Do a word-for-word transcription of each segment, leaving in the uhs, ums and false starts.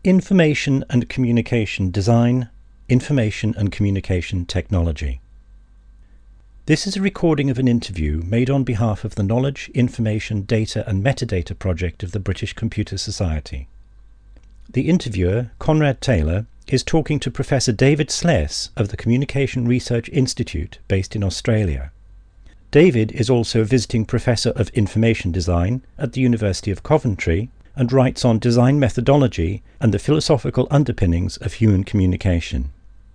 Information and Communication Design, Information and Communication Technology. This is a recording of an interview made on behalf of the Knowledge, Information, Data and Metadata project of the British Computer Society. The interviewer, Conrad Taylor, is talking to Professor David Sless of the Communication Research Institute based in Australia. David is also a visiting Professor of Information Design at the University of Coventry and writes on design methodology and the philosophical underpinnings of human communication.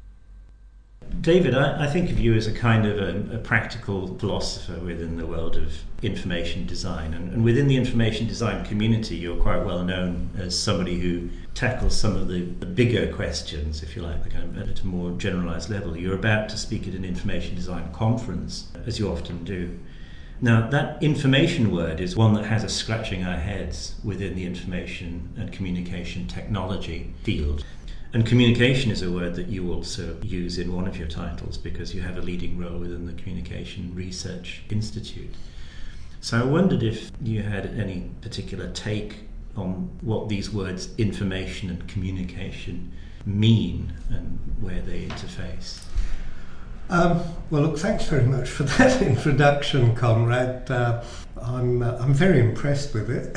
David, I, I think of you as a kind of a, a practical philosopher within the world of information design, and, and within the information design community you're quite well known as somebody who tackles some of the, the bigger questions, if you like, the kind of at a more generalised level. You're about to speak at an information design conference, as you often do. Now, that information word is one that has us scratching our heads within the information and communication technology field. And communication is a word that you also use in one of your titles because you have a leading role within the Communication Research Institute. So I wondered if you had any particular take on what these words information and communication mean and where they interface. Um, well, look, thanks very much for that introduction, Conrad. Uh, I'm uh, I'm very impressed with it.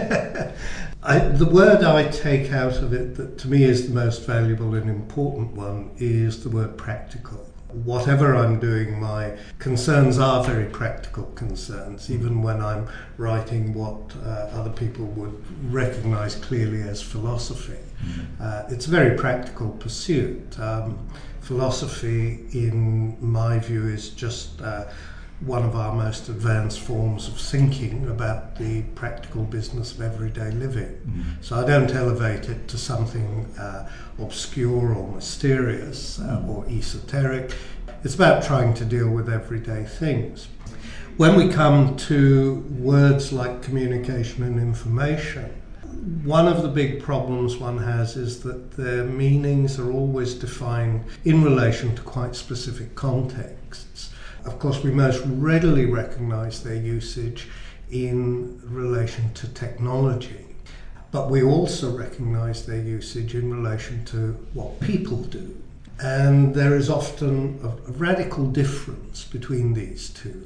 I, the word I take out of it that to me is the most valuable and important one is the word practical. Whatever I'm doing, my concerns are very practical concerns, even when I'm writing what uh, other people would recognise clearly as philosophy. Mm-hmm. Uh, it's a very practical pursuit. Um, philosophy, in my view, is just uh, one of our most advanced forms of thinking about the practical business of everyday living. Mm-hmm. So I don't elevate it to something uh, obscure or mysterious uh, mm-hmm. or esoteric. It's about trying to deal with everyday things. When we come to words like communication and information, one of the big problems one has is that their meanings are always defined in relation to quite specific contexts. Of course, we most readily recognise their usage in relation to technology, but we also recognise their usage in relation to what people do. And there is often a, a radical difference between these two.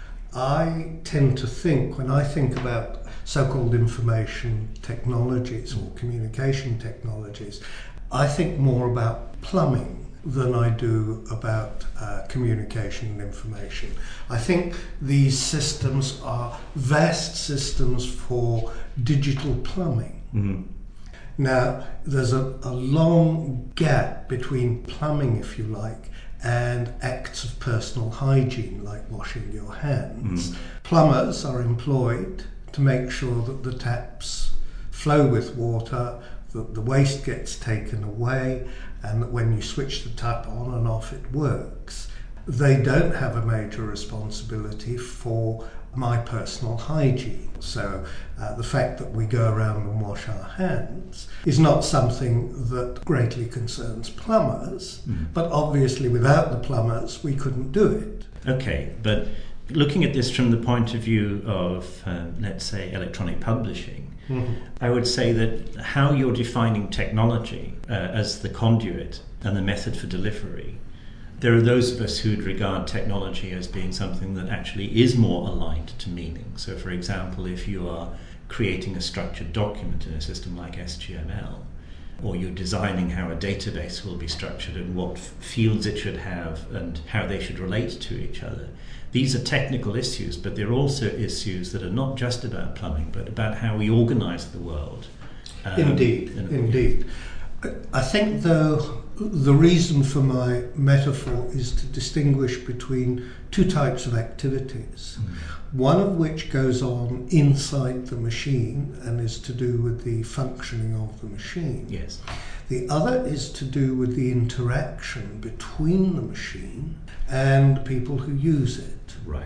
I tend to think, when I think about so-called information technologies or communication technologies, I think more about plumbing than I do about uh, communication and information. I think these systems are vast systems for digital plumbing. Mm-hmm. Now, there's a, a long gap between plumbing, if you like, and acts of personal hygiene, like washing your hands. Mm. Plumbers are employed to make sure that the taps flow with water, that the waste gets taken away, and that when you switch the tap on and off, it works. They don't have a major responsibility for my personal hygiene. So uh, the fact that we go around and wash our hands is not something that greatly concerns plumbers, mm. but obviously without the plumbers we couldn't do it. Okay, but looking at this from the point of view of, uh, let's say, electronic publishing, mm-hmm. I would say that how you're defining technology uh, as the conduit and the method for delivery, there are those of us who'd regard technology as being something that actually is more aligned to meaning. So, for example, if you are creating a structured document in a system like S G M L, or you're designing how a database will be structured and what f- fields it should have and how they should relate to each other, these are technical issues, but they're also issues that are not just about plumbing, but about how we organise the world. Um, indeed, and, indeed. I think, though, the reason for my metaphor is to distinguish between two types of activities, mm. one of which goes on inside the machine and is to do with the functioning of the machine. Yes. The other is to do with the interaction between the machine and people who use it. Right.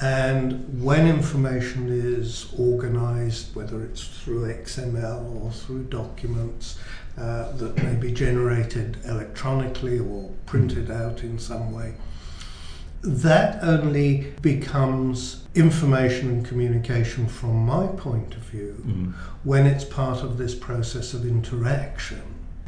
And when information is organised, whether it's through X M L or through documents uh, that may be generated electronically or printed out in some way, that only becomes information and communication from my point of view mm. when it's part of this process of interaction.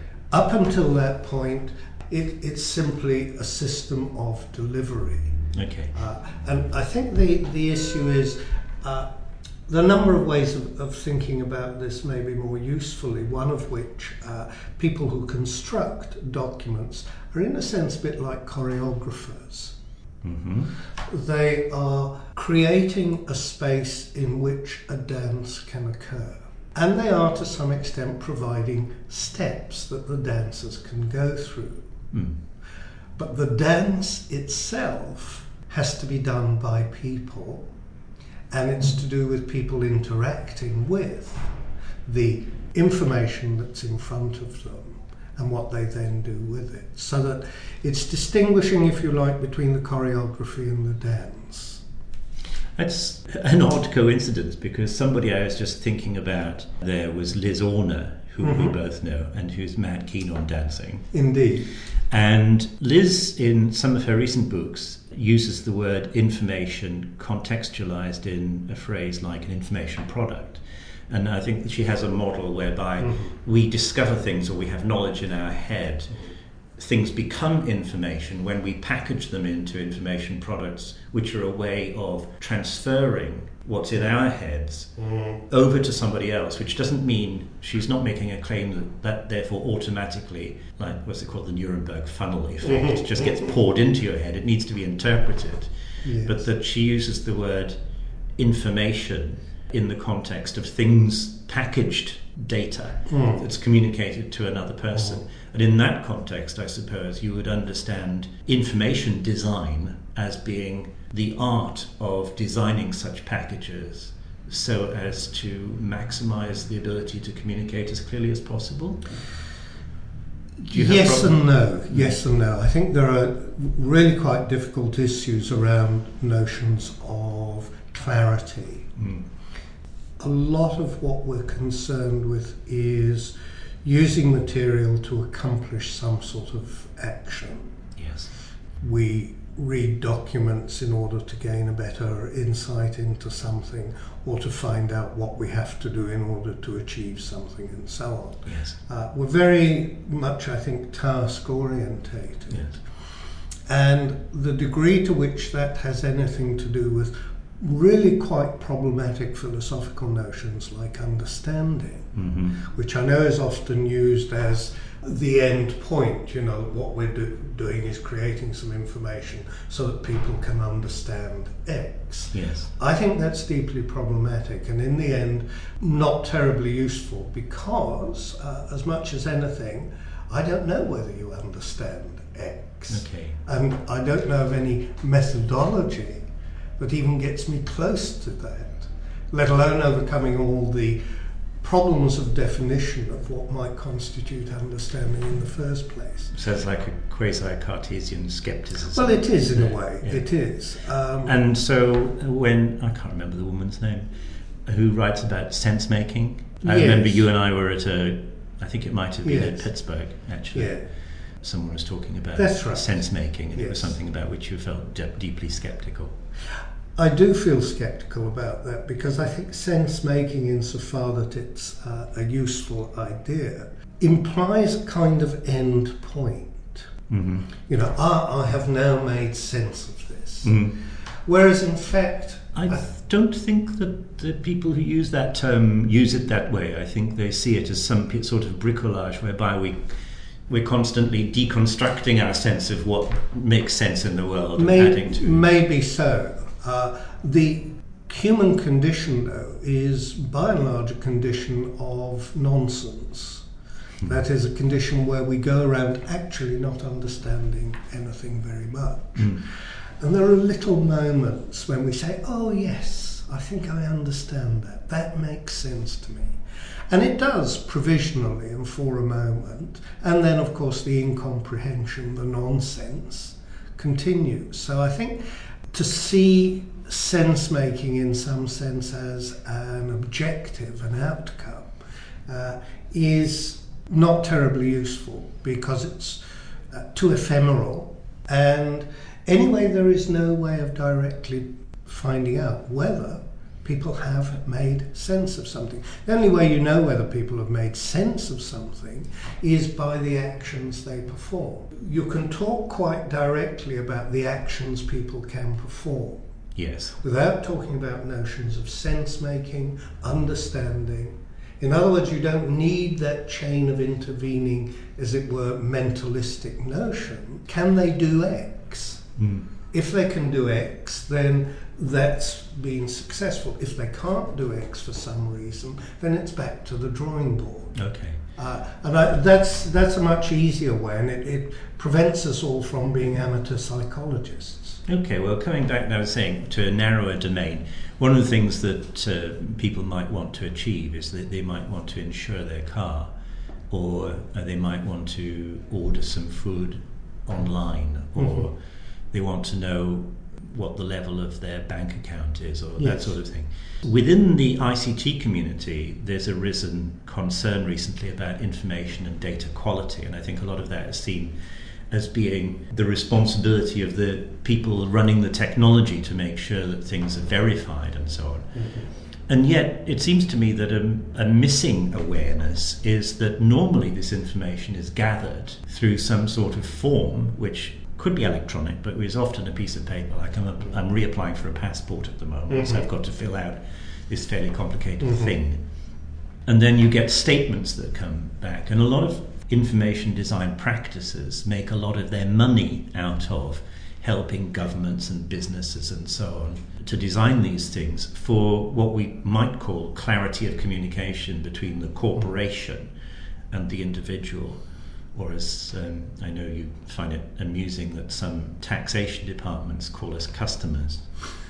Up until that point, it, it's simply a system of delivery. Okay. Uh, and I think the, the issue is uh, the number of ways of, of thinking about this may be more usefully, one of which uh, people who construct documents are in a sense a bit like choreographers. Mm-hmm. They are creating a space in which a dance can occur. And they are to some extent providing steps that the dancers can go through. Mm. But the dance itself has to be done by people, and it's to do with people interacting with the information that's in front of them and what they then do with it. So that it's distinguishing, if you like, between the choreography and the dance. That's an odd coincidence, because somebody I was just thinking about there was Liz Orner, who mm-hmm. we both know, and who's mad keen on dancing. Indeed. And Liz, in some of her recent books, uses the word information contextualized in a phrase like an information product. And I think that she has a model whereby mm-hmm. we discover things, or we have knowledge in our head. Things become information when we package them into information products, which are a way of transferring what's in our heads mm. over to somebody else, which doesn't mean, she's not making a claim that that therefore automatically, like what's it called, the Nuremberg funnel effect, mm-hmm. just gets poured into your head. It needs to be interpreted. Yes. But that she uses the word information in the context of things, packaged data mm. that's communicated to another person. Mm. And in that context, I suppose, you would understand information design as being the art of designing such packages so as to maximize the ability to communicate as clearly as possible. Yes and no. Yes and no. I think there are really quite difficult issues around notions of clarity. Mm. A lot of what we're concerned with is using material to accomplish some sort of action. Yes. We read documents in order to gain a better insight into something, or to find out what we have to do in order to achieve something, and so on. Yes. Uh, we're very much, I think, task orientated. Yes. And the degree to which that has anything to do with really quite problematic philosophical notions like understanding, mm-hmm. which I know is often used as the end point. You know, what we're do- doing is creating some information so that people can understand X. Yes. I think that's deeply problematic, and in the end not terribly useful, because uh, as much as anything, I don't know whether you understand X. Okay. And I don't know of any methodology that even gets me close to that, let alone overcoming all the problems of definition of what might constitute understanding in the first place. So it's like a quasi-Cartesian skepticism. Well, it is in yeah. a way, yeah. it is. Um, and so when, I can't remember the woman's name, who writes about sense-making, I yes. remember you and I were at a, I think it might have been yes. at Pittsburgh, actually. Yeah. Someone was talking about That's right. sense-making, and yes. it was something about which you felt de- deeply sceptical. I do feel sceptical about that, because I think sense-making, insofar that it's uh, a useful idea, implies a kind of end point. Mm-hmm. You know, ah, I have now made sense of this. Mm. Whereas in fact, I th- don't think that the people who use that term use it that way. I think they see it as some p- sort of bricolage whereby we we're constantly deconstructing our sense of what makes sense in the world, may, and adding to. Maybe so. Uh, the human condition, though, is by and large a condition of nonsense. Mm. That is a condition where we go around actually not understanding anything very much. Mm. And there are little moments when we say, oh yes, I think I understand that. That makes sense to me. And it does, provisionally and for a moment. And then, of course, the incomprehension, the nonsense, continues. So I think to see sense-making in some sense as an objective, an outcome, uh, is not terribly useful, because it's uh, too ephemeral, and Anyway, there is no way of directly finding out whether people have made sense of something. The only way you know whether people have made sense of something is by the actions they perform. You can talk quite directly about the actions people can perform. Yes. Without talking about notions of sense-making, understanding. In other words, you don't need that chain of intervening, as it were, mentalistic notion. Can they do X? Mm. If they can do X, then that's been successful. If they can't do X for some reason, then it's back to the drawing board. Okay. Uh, and I, that's that's a much easier way, and it, it prevents us all from being amateur psychologists. Okay, well, coming back now, saying to a narrower domain, one of the things that uh, people might want to achieve is that they might want to insure their car, or uh, they might want to order some food online, or mm-hmm. they want to know what the level of their bank account is, or yes. that sort of thing. Within the I C T community, there's arisen concern recently about information and data quality, and I think a lot of that is seen as being the responsibility of the people running the technology to make sure that things are verified and so on. Mm-hmm. And yet, it seems to me that a, a missing awareness is that normally this information is gathered through some sort of form, which could be electronic, but is often a piece of paper. Like I'm, a, I'm reapplying for a passport at the moment, mm-hmm. so I've got to fill out this fairly complicated mm-hmm. thing. And then you get statements that come back. And a lot of information design practices make a lot of their money out of helping governments and businesses and so on to design these things for what we might call clarity of communication between the corporation and the individual. Or as um, I know you find it amusing that some taxation departments call us customers.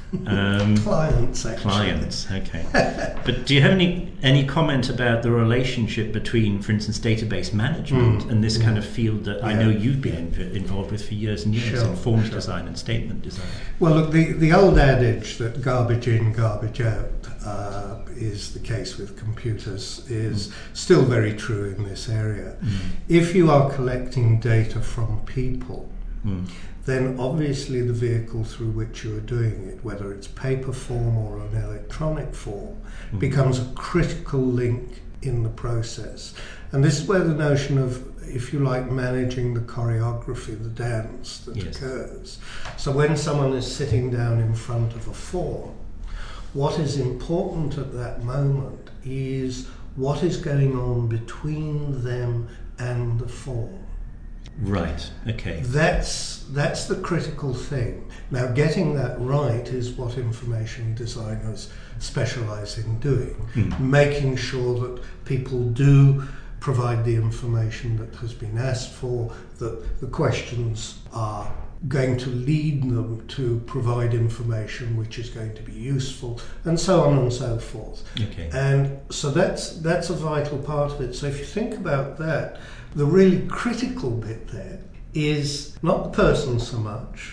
Um, clients, actually. Clients, okay. But do you have any any comment about the relationship between, for instance, database management mm, and this mm. kind of field that yeah. I know you've been inv- involved with for years and years, sure, in forms sure. design and statement design? Well, look, the, the old adage that garbage in, garbage out uh, is the case with computers is mm. still very true in this area. Mm. If you are collecting data from people, mm. then obviously the vehicle through which you are doing it, whether it's paper form or an electronic form, mm. becomes a critical link in the process. And this is where the notion of, if you like, managing the choreography, the dance that yes. occurs. So when someone is sitting down in front of a form, what is important at that moment is what is going on between them and the form. Right, okay. That's that's the critical thing. Now, getting that right is what information designers specialise in doing, mm. making sure that people do provide the information that has been asked for, that the questions are going to lead them to provide information which is going to be useful, and so on and so forth. Okay. And so that's that's a vital part of it. So if you think about that, the really critical bit there is not the person so much,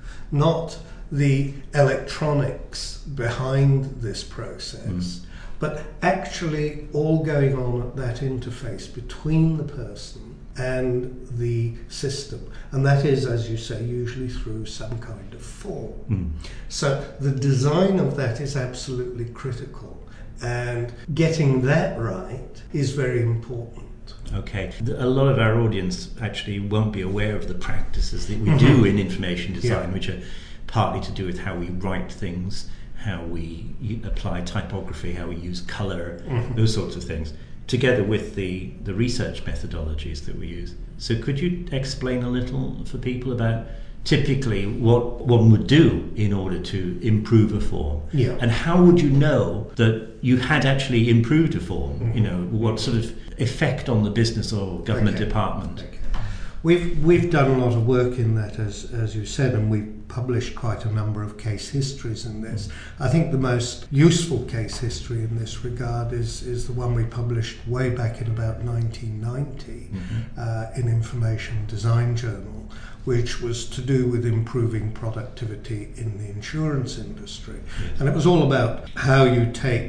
not the electronics behind this process, mm. but actually all going on at that interface between the person and the system. And that is, as you say, usually through some kind of form. Mm. So the design of that is absolutely critical, and getting that right is very important. Okay. A lot of our audience actually won't be aware of the practices that we mm-hmm. do in information design, yeah. which are partly to do with how we write things, how we apply typography, how we use colour, mm-hmm. those sorts of things, together with the, the research methodologies that we use. So could you explain a little for people about typically what one would do in order to improve a form? Yeah. And how would you know that you had actually improved a form? Mm-hmm. You know, what sort of effect on the business or government okay. department? Okay. We've we've done a lot of work in that, as as you said, and we've published quite a number of case histories in this. I think the most useful case history in this regard is is the one we published way back in about nineteen ninety mm-hmm. uh, in Information Design Journal, which was to do with improving productivity in the insurance industry. Yes. And it was all about how you take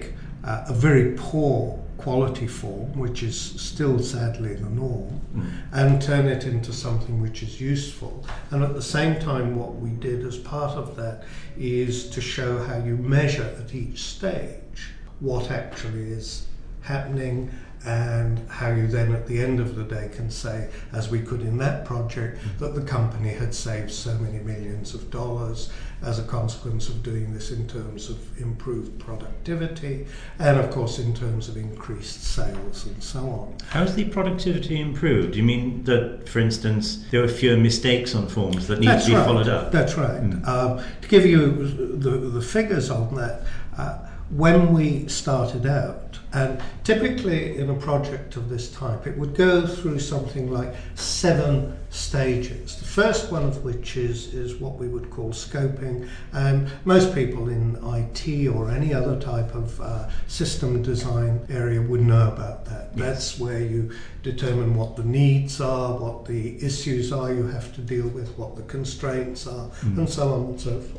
uh, a very poor quality form, which is still sadly the norm, mm. and turn it into something which is useful. And at the same time, what we did as part of that is to show how you measure at each stage what actually is happening, and how you then at the end of the day can say, as we could in that project, that the company had saved so many millions of dollars as a consequence of doing this in terms of improved productivity and of course in terms of increased sales and so on. How's the productivity improved? You mean that, for instance, there were fewer mistakes on forms that need That's to be right. followed up? That's right. Mm. Um, to give you the, the figures on that, uh, when we started out, and typically in a project of this type, it would go through something like seven stages. The first one of which is, is what we would call scoping, and most people in I T or any other type of uh, system design area would know about that. Yes. That's where you determine what the needs are, what the issues are you have to deal with, what the constraints are, mm. and so on and so forth.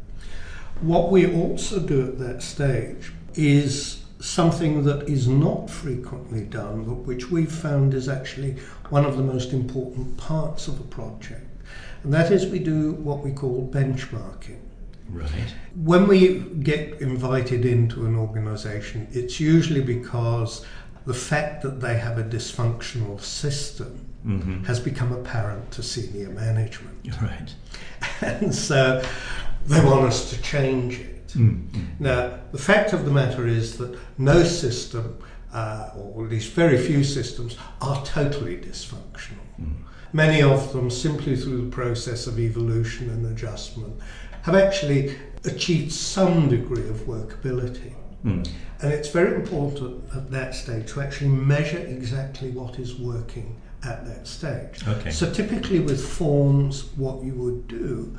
What we also do at that stage is something that is not frequently done, but which we've found is actually one of the most important parts of a project. And that is we do what we call benchmarking. Right. When we get invited into an organisation, it's usually because the fact that they have a dysfunctional system mm-hmm. has become apparent to senior management. Right. And so they want us to change it. Mm-hmm. Now, the fact of the matter is that no system, uh, or at least very few systems, are totally dysfunctional. Mm. Many of them, simply through the process of evolution and adjustment, have actually achieved some degree of workability. Mm. And it's very important at that stage to actually measure exactly what is working at that stage. Okay. So typically with forms, what you would do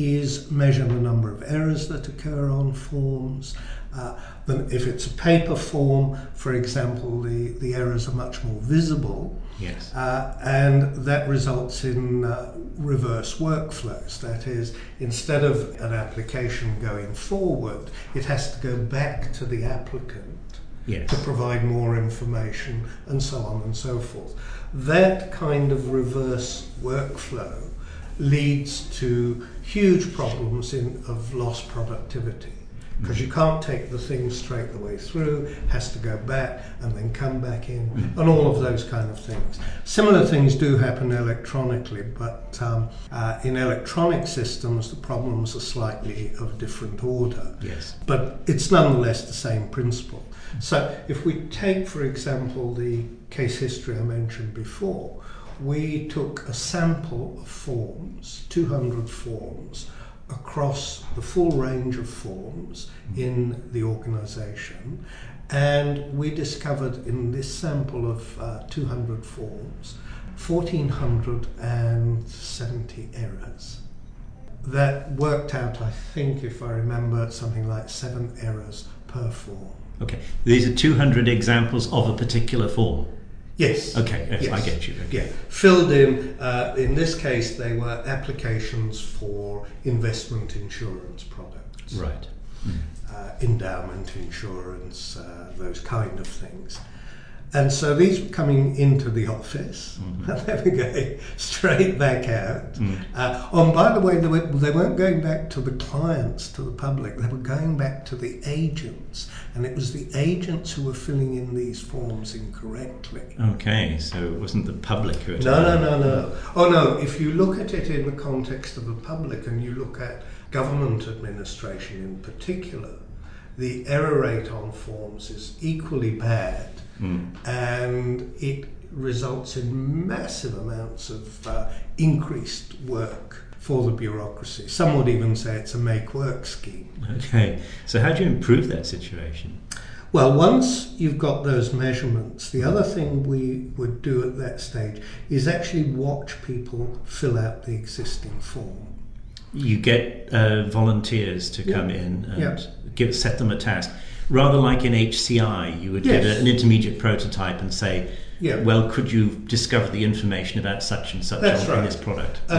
is measure the number of errors that occur on forms. Uh, then if it's a paper form, for example, the, the errors are much more visible. Yes. Uh, and that results in uh, reverse workflows. That is, instead of an application going forward, it has to go back to the applicant. Yes. To provide more information and so on and so forth. That kind of reverse workflow leads to huge problems in, of lost productivity, because mm. you can't take the thing straight the way through, has to go back and then come back in, mm. and all of those kind of things. Similar things do happen electronically, but um, uh, in electronic systems the problems are slightly of different order. Yes. But it's nonetheless the same principle. So if we take, for example, the case history I mentioned before, we took a sample of forms, two hundred forms, across the full range of forms in the organisation, and we discovered in this sample of uh, two hundred forms, one thousand four hundred seventy errors. That worked out, I think, if I remember, something like seven errors per form. Okay, these are two hundred examples of a particular form? Yes. Okay, yes, yes. I get you. Okay. Yeah, filled in, uh, in this case they were applications for investment insurance products. Right. Mm. Uh, endowment insurance, uh, those kind of things. And so these were coming into the office, mm-hmm. and they were going straight back out. Mm. Uh, oh, and by the way, they, were, they weren't going back to the clients, to the public, they were going back to the agents. And it was the agents who were filling in these forms incorrectly. Okay, so it wasn't the public who were... No, no, no, no. Oh, no, if you look at it in the context of the public, and you look at government administration in particular, the error rate on forms is equally bad. Mm. And it results in massive amounts of uh, increased work for the bureaucracy. Some would even say it's a make-work scheme. Okay, so how do you improve that situation? Well, once you've got those measurements, the other thing we would do at that stage is actually watch people fill out the existing form. You get uh, volunteers to come yeah. in and yeah. give, set them a task. Rather like in H C I, you would yes. get a, an intermediate prototype and say, yeah. well, could you discover the information about such and such on, right. in this product? And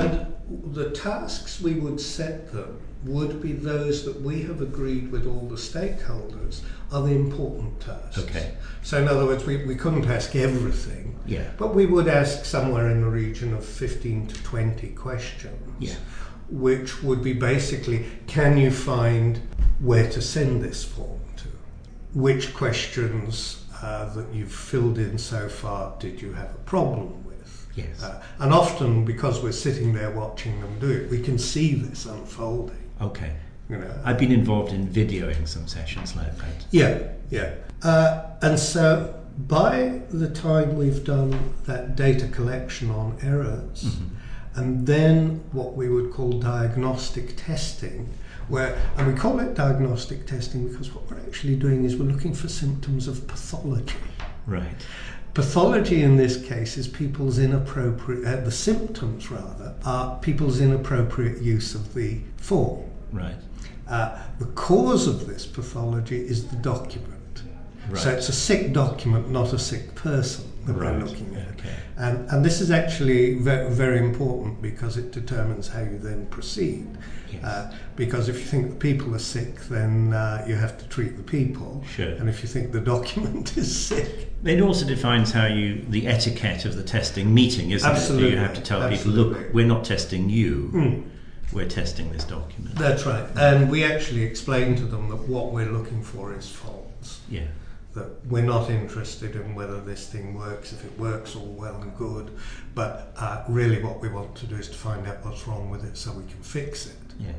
the tasks we would set them would be those that we have agreed with all the stakeholders are the important tasks. Okay. So in other words, we, we couldn't ask everything, Yeah. but we would ask somewhere in the region of fifteen to twenty questions, Yeah. which would be basically, can you find where to send this form to? Which questions uh, that you've filled in so far did you have a problem with? Yes. Uh, and often, because we're sitting there watching them do it, we can see this unfolding. Okay. You know. I've been involved in videoing some sessions like that. Yeah, yeah. Uh, and so by the time we've done that data collection on errors, Mm-hmm. and then what we would call diagnostic testing, where, and we call it diagnostic testing because what we're actually doing is we're looking for symptoms of pathology. Right. Pathology in this case is people's inappropriate, uh, the symptoms rather, are people's inappropriate use of the form. Right. Uh, the cause of this pathology is the document. Right. So it's a sick document, not a sick person that Right. we're looking at. Okay. And, and this is actually very, very important because it determines how you then proceed. Yes. Uh, because if you think the people are sick, then uh, you have to treat the people. Sure. And if you think the document is sick, It also defines how you, the etiquette of the testing meeting, isn't Absolutely. it? You have to tell Absolutely. people, look, we're not testing you, mm, we're testing this document. that's right. And we actually explain to them that what we're looking for is false. Yeah. That we're not interested in whether this thing works. If it works, all well and good. But uh, really what we want to do is to find out what's wrong with it so we can fix it. Yeah.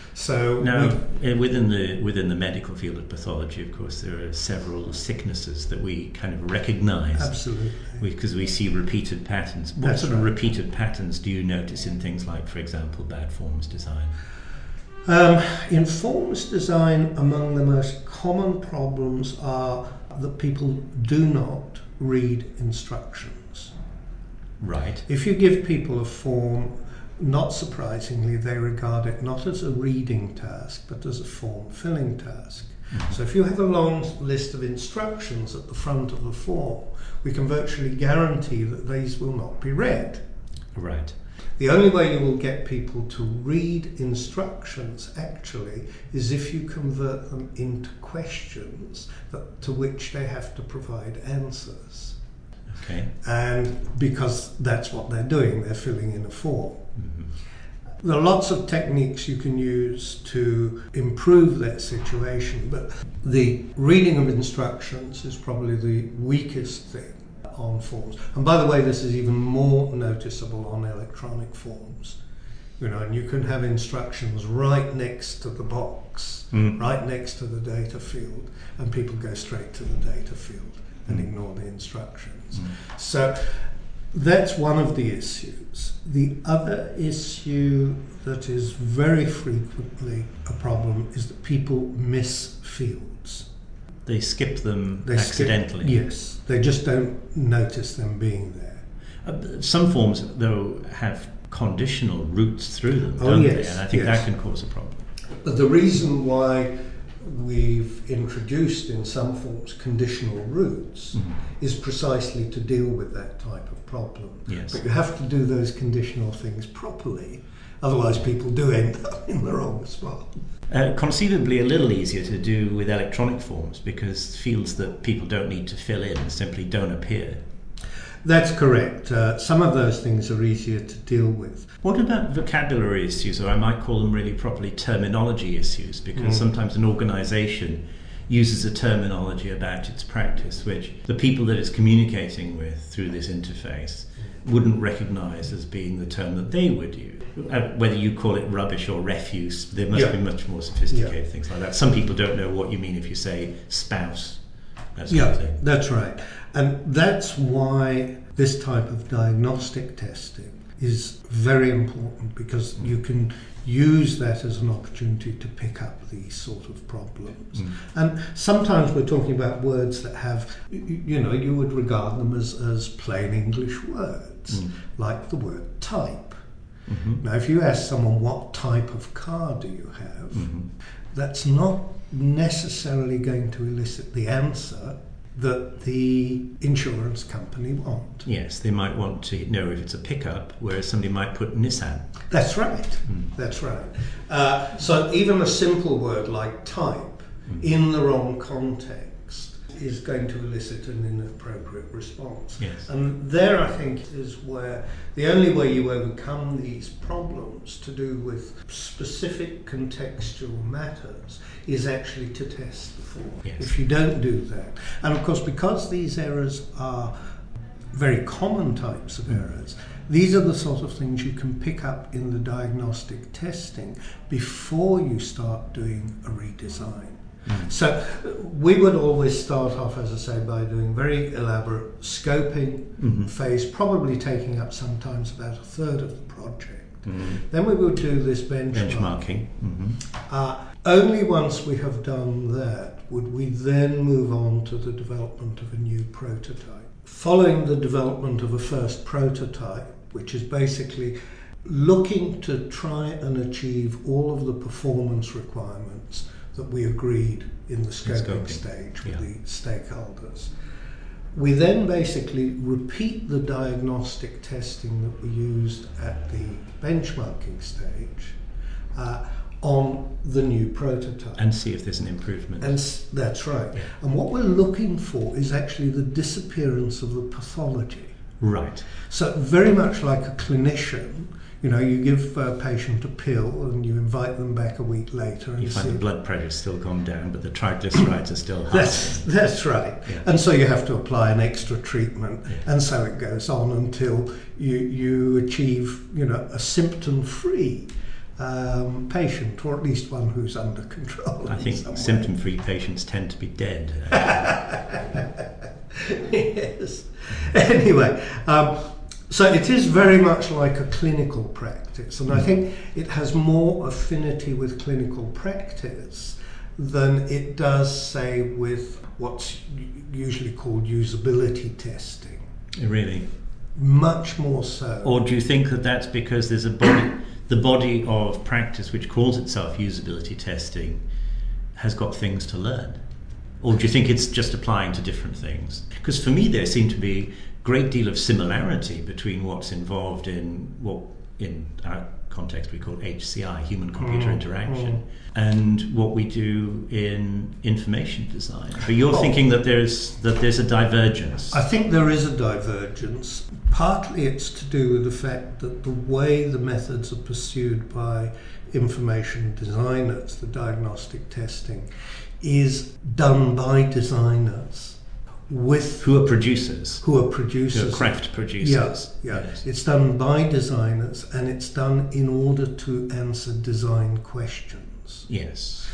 So Now, we, uh, within the within the medical field of pathology, of course, there are several sicknesses that we kind of recognise absolutely. because we see repeated patterns. What That's sort of right. repeated patterns do you notice in things like, for example, bad forms design? Um, in forms design, among the most common problems are that people do not read instructions. Right. If you give people a form, not surprisingly, they regard it not as a reading task, but as a form filling task. Mm-hmm. So if you have a long list of instructions at the front of the form, we can virtually guarantee that these will not be read. Right. The only way you will get people to read instructions, actually, is if you convert them into questions that, to which they have to provide answers. Okay. And because that's what they're doing, they're filling in a form. Mm-hmm. There are lots of techniques you can use to improve that situation, but the reading of instructions is probably the weakest thing on forms. And by the way, this is even more noticeable on electronic forms. You know, and you can have instructions right next to the box, Mm. right next to the data field, and people go straight to the data field and Mm. ignore the instructions. Mm. So that's one of the issues. The other issue that is very frequently a problem is that people miss fields. They skip them They skip- accidentally. yes, they just don't notice them being there. Uh, some forms, though, have conditional roots through them, Oh, don't yes, they? And I think yes. that can cause a problem. But the reason why we've introduced in some forms conditional roots Mhm. is precisely to deal with that type of problem. Yes. But you have to do those conditional things properly, otherwise people do end up in the wrong spot. Uh, conceivably a little easier to do with electronic forms because fields that people don't need to fill in simply don't appear. That's correct. Uh, some of those things are easier to deal with. What about vocabulary issues, or I might call them really properly terminology issues, because Mm. sometimes an organisation uses a terminology about its practice which the people that it's communicating with through this interface wouldn't recognise as being the term that they would use. Uh, whether you call it rubbish or refuse, there must Yeah. be much more sophisticated Yeah. things like that. Some people don't know what you mean if you say spouse. That sort Yeah, of thing. that's right. And that's why this type of diagnostic testing is very important, because you can use that as an opportunity to pick up these sort of problems. Mm. And sometimes we're talking about words that have, you, you know, you would regard them as, as plain English words, Mm. like the word type. Mhm. Now, if you ask someone, what type of car do you have? Mhm. That's not necessarily going to elicit the answer that the insurance company want. Yes, they might want to know if it's a pickup, whereas somebody might put Nissan. That's right. Mm. That's right. Uh, so even a simple word like type mm. in the wrong context is going to elicit an inappropriate response. Yes. And there, I think, is where the only way you overcome these problems to do with specific contextual matters is actually to test the form. Yes. If you don't do that, and of course, because these errors are very common types of errors, these are the sort of things you can pick up in the diagnostic testing before you start doing a redesign. Mm. So we would always start off, as I say, by doing very elaborate scoping mm-hmm. phase, probably taking up sometimes about a third of the project. Mm-hmm. Then we would do this benchmarking. Benchmarking. Mm-hmm. Uh, only once we have done that would we then move on to the development of a new prototype. Following the development of a first prototype, which is basically looking to try and achieve all of the performance requirements that we agreed in the scoping, scoping. stage with yeah. the stakeholders. We then basically repeat the diagnostic testing that we used at the benchmarking stage uh, on the new prototype. And see if there's an improvement. And s- that's right. Yeah. And what we're looking for is actually the disappearance of the pathology. Right. So very much like a clinician, you know, you give a patient a pill and you invite them back a week later. And you find see the blood pressure's still gone down, but the triglycerides are still high. That's, that's right. Yeah. And so you have to apply an extra treatment, yeah. and so it goes on until you you achieve, you know, a symptom-free um, patient, or at least one who's under control. I think symptom-free patients tend to be dead. Yes. Anyway. Um, So it is very much like a clinical practice, and I think it has more affinity with clinical practice than it does, say, with what's usually called usability testing. Really? Much more so. Or do you think that that's because there's a body, the body of practice which calls itself usability testing has got things to learn? Or do you think it's just applying to different things? Because for me there seem to be great deal of similarity between what's involved in what in our context we call H C I, human computer mm, interaction, mm. and what we do in information design. But you're well, thinking that there's that there's a divergence. I think there is a divergence. Partly it's to do with the fact that the way the methods are pursued by information designers, the diagnostic testing, is done by designers. With who are producers, who are producers, who are craft producers. Yeah, yeah. Yes. It's done by designers, and it's done in order to answer design questions. Yes.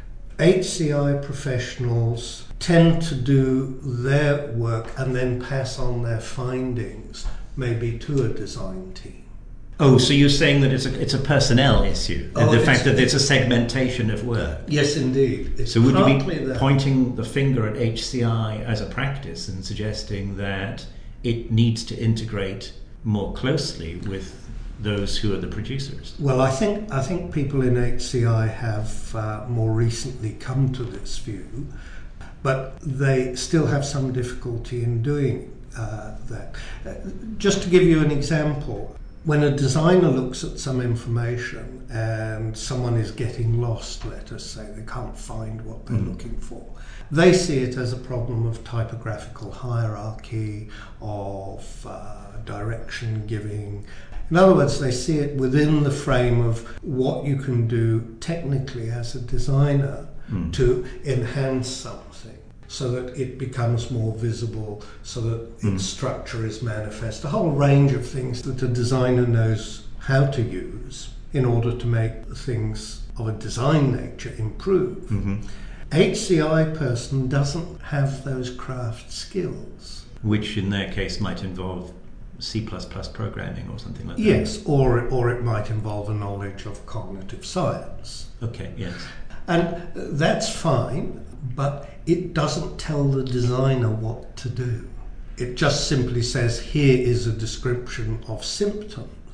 H C I professionals tend to do their work and then pass on their findings, maybe to a design team. Oh, so you're saying that it's a it's a personnel issue, oh, the fact that there's a segmentation of work. Yes, indeed. It's so would you be that. pointing the finger at H C I as a practice and suggesting that it needs to integrate more closely with those who are the producers? Well, I think I think people in H C I have uh, more recently come to this view, but they still have some difficulty in doing uh, that. Uh, just to give you an example. When a designer looks at some information and someone is getting lost, let us say, they can't find what they're mm. looking for, they see it as a problem of typographical hierarchy, of uh, direction giving. In other words, they see it within the frame of what you can do technically as a designer mm. to enhance something, so that it becomes more visible, so that mm. its structure is manifest. A whole range of things that a designer knows how to use in order to make things of a design nature improve. Mm-hmm. H C I person doesn't have those craft skills. Which in their case might involve C plus plus programming or something like that. Yes, or, or it might involve a knowledge of cognitive science. Okay, yes. And that's fine, but it doesn't tell the designer what to do. It just simply says, here is a description of symptoms.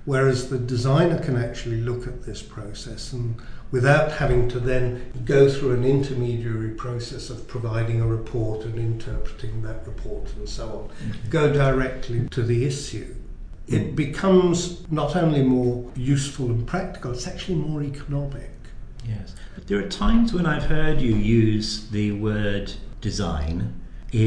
whereas the designer can actually look at this process and without having to then go through an intermediary process of providing a report and interpreting that report and so on, mm-hmm. go directly to the issue. It becomes not only more useful and practical, it's actually more economic. Yes. There are times when I've heard you use the word design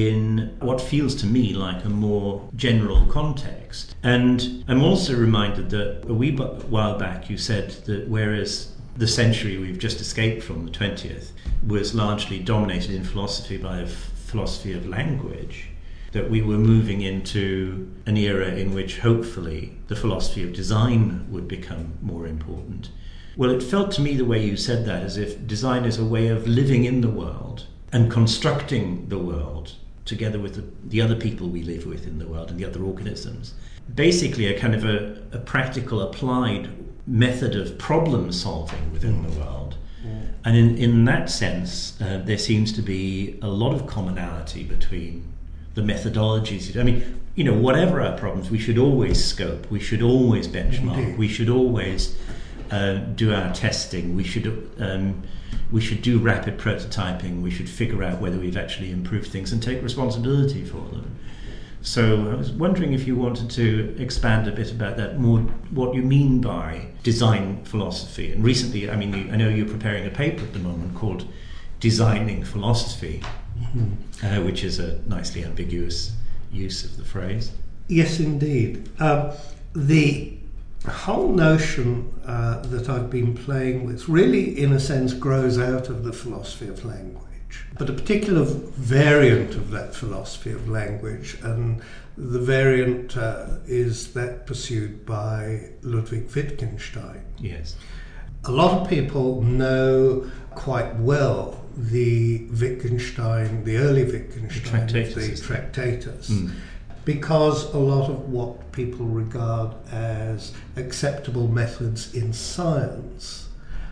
in what feels to me like a more general context. And I'm also reminded that a wee while back you said that whereas the century we've just escaped from, the twentieth, was largely dominated in philosophy by a f- philosophy of language, that we were moving into an era in which hopefully the philosophy of design would become more important. Well, it felt to me the way you said that as if design is a way of living in the world and constructing the world together with the, the other people we live with in the world and the other organisms. Basically a kind of a, a practical applied method of problem solving within mm. the world. Mm. And in, in that sense, uh, there seems to be a lot of commonality between the methodologies. I mean, you know, whatever our problems, we should always scope, we should always benchmark, Indeed. we should always uh, do our testing, we should um, we should do rapid prototyping, we should figure out whether we've actually improved things and take responsibility for them. So I was wondering if you wanted to expand a bit about that, more what you mean by design philosophy. And recently, I mean, you, I know you're preparing a paper at the moment called Designing Philosophy, mm-hmm. uh, which is a nicely ambiguous use of the phrase. Yes, indeed. Um, the whole notion uh, that I've been playing with really, in a sense, grows out of the philosophy of language. But a particular variant of that philosophy of language, and the variant uh, is that pursued by Ludwig Wittgenstein. Yes. A lot of people know quite well the Wittgenstein, the early Wittgenstein, the Tractatus, the Tractatus mm. because a lot of what people regard as acceptable methods in science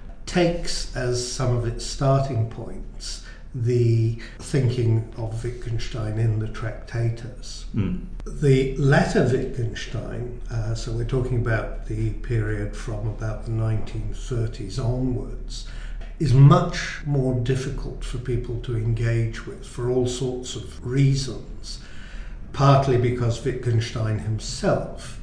takes as some of its starting points the thinking of Wittgenstein in the Tractatus. Mm. The latter Wittgenstein, uh, so we're talking about the period from about the nineteen thirties onwards, is much more difficult for people to engage with for all sorts of reasons, partly because Wittgenstein himself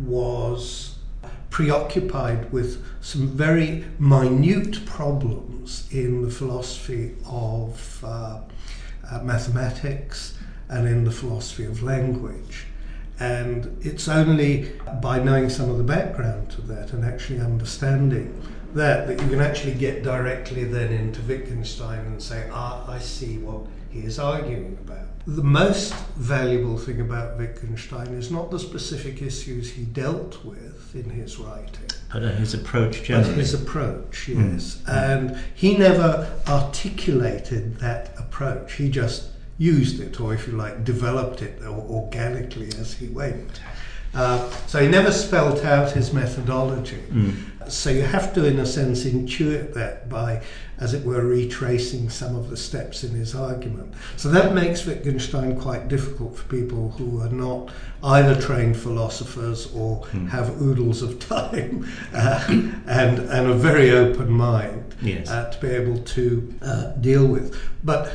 was preoccupied with some very minute problems in the philosophy of uh, uh, mathematics and in the philosophy of language. And it's only by knowing some of the background to that and actually understanding that that you can actually get directly then into Wittgenstein and say, ah, I see what he is arguing about. The most valuable thing about Wittgenstein is not the specific issues he dealt with in his writing, but uh, his approach generally. But his approach, yes. Mm. And he never articulated that approach. He just used it, or if you like, developed it organically as he went. Uh, so he never spelt out his methodology. Mm. So you have to, in a sense, intuit that by, as it were, retracing some of the steps in his argument. So that makes Wittgenstein quite difficult for people who are not either trained philosophers or mm. have oodles of time uh, and, and a very open mind yes. uh, to be able to uh, deal with. But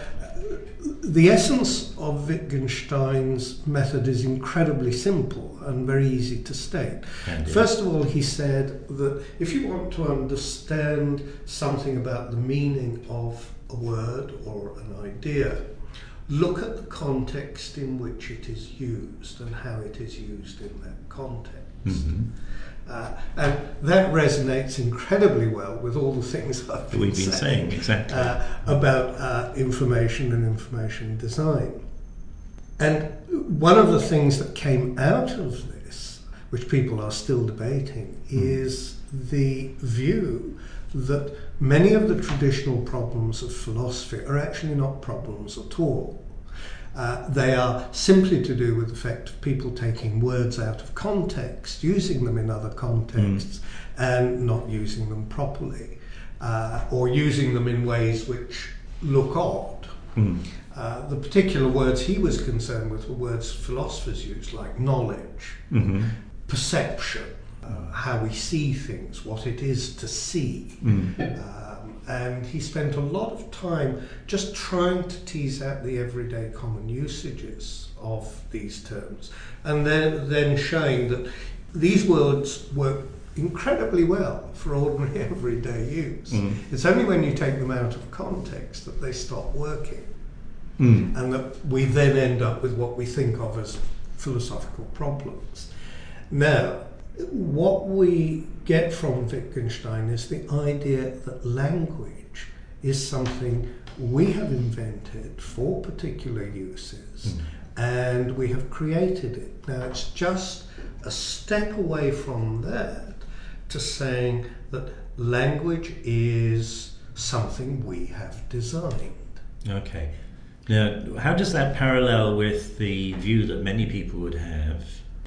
the essence of Wittgenstein's method is incredibly simple and very easy to state. Indeed. First of all, he said that if you want to understand something about the meaning of a word or an idea, look at the context in which it is used and how it is used in that context. Mm-hmm. Uh, and that resonates incredibly well with all the things I've been, We've been saying, saying exactly. uh, about uh, information and information design. And one of the things that came out of this, which people are still debating, mm. is the view that many of the traditional problems of philosophy are actually not problems at all. Uh, they are simply to do with the fact of people taking words out of context, using them in other contexts, mm. and not using them properly, uh, or using them in ways which look odd. Mm. Uh, the particular words he was concerned with were words philosophers use, like knowledge, mm-hmm. perception, uh, how we see things, what it is to see. Mm. Um, and he spent a lot of time just trying to tease out the everyday common usages of these terms, and then, then showing that these words work incredibly well for ordinary everyday use. Mm. It's only when you take them out of context that they stop working. Mm. And that we then end up with what we think of as philosophical problems. Now, what we get from Wittgenstein is the idea that language is something we have invented for particular uses, Mm. and we have created it. Now, it's just a step away from that to saying that language is something we have designed. Okay. Now, how does that parallel with the view that many people would have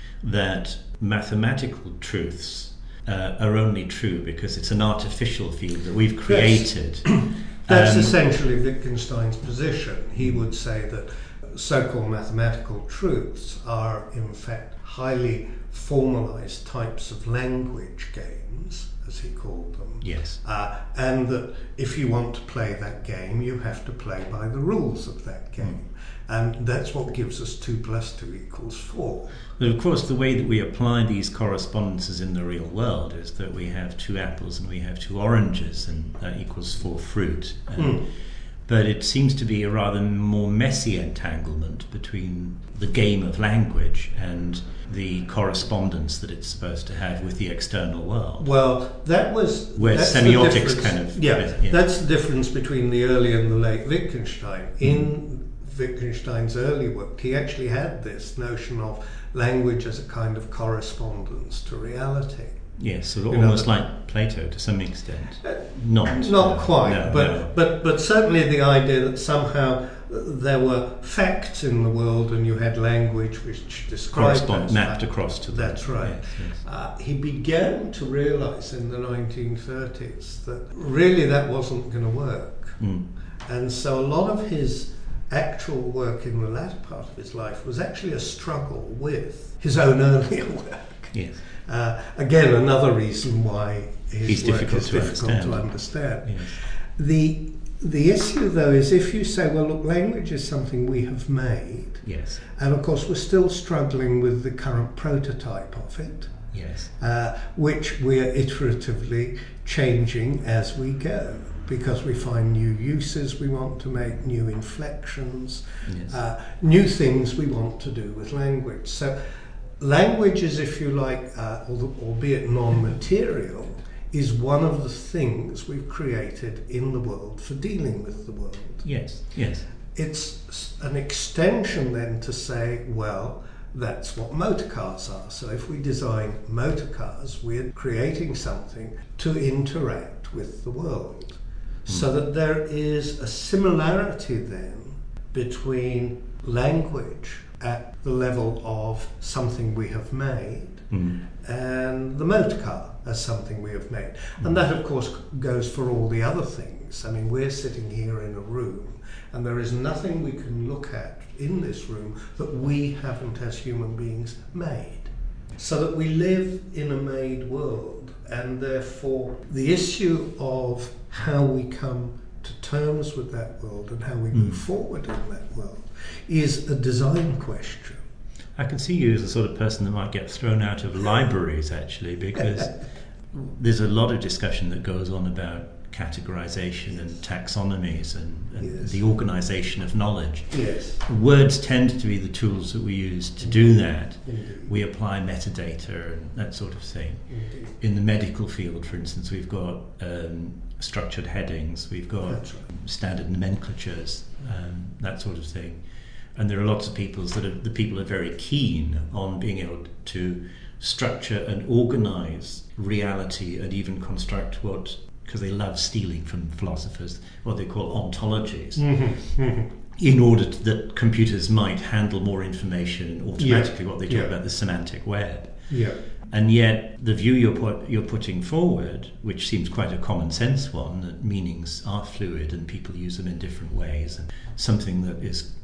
that mathematical truths uh, are only true because it's an artificial field that we've created? Yes. That's um, essentially Wittgenstein's position. He would say that so-called mathematical truths are in fact highly formalized types of language games, as he called them. Yes. Uh, and that if you want to play that game, you have to play by the rules of that game. Mm. And that's what gives us two plus two equals four. But of course, the way that we apply these correspondences in the real world is that we have two apples and we have two oranges, and that equals four fruit. And, mm. But it seems to be a rather more messy entanglement between the game of language and the correspondence that it's supposed to have with the external world. Well, that was... Where that's semiotics kind of... Yeah, yeah, that's the difference between the early and the late Wittgenstein. In mm. Wittgenstein's early work, he actually had this notion of language as a kind of correspondence to reality. Yes, so you almost know, like Plato to some extent. Uh, not. Not no, quite, no, but, no. but but certainly the idea that somehow there were facts in the world and you had language which described correspond those mapped facts. across to them. That's right. Yes, yes. Uh, he began to realise in the nineteen thirties that really that wasn't going to work. Mm. And so a lot of his actual work in the latter part of his life was actually a struggle with his own earlier work. Yes. Uh, again, another reason why his He's work difficult is to difficult understand. to understand. Yes. The the issue, though, is if you say, well, look, language is something we have made, Yes. and of course we're still struggling with the current prototype of it, Yes. uh, which we're iteratively changing as we go, because we find new uses we want to make, new inflections, Yes. uh, new things we want to do with language. So language is, if you like, uh, albeit non-material, is one of the things we've created in the world for dealing with the world. Yes. Yes. It's an extension then to say, well, that's what motor cars are. So if we design motor cars, we're creating something to interact with the world. Mm. So that there is a similarity then between language at the level of something we have made mm. and the motor car as something we have made. Mm. And that, of course, goes for all the other things. I mean, we're sitting here in a room and there is nothing we can look at in this room that we haven't, as human beings, made. So that we live in a made world, and therefore the issue of how we come to terms with that world and how we mm. move forward in that world is a design question. I can see you as the sort of person that might get thrown out of libraries, actually, because there's a lot of discussion that goes on about categorization and taxonomies and, and yes. the organization of knowledge. Yes. Words tend to be the tools that we use to do that. Indeed. We apply metadata and that sort of thing. Indeed. In the medical field, for instance, we've got um, structured headings, we've got right. standard nomenclatures, um, that sort of thing. And there are lots of people that are, the people are very keen on being able to structure and organize reality and even construct what, because they love stealing from philosophers, what they call ontologies, mm-hmm. Mm-hmm. in order to, that computers might handle more information and automatically, yeah. what they talk yeah. about, the semantic web. Yeah. And yet the view you're, put, you're putting forward, which seems quite a common sense one, that meanings are fluid and people use them in different ways, and something that is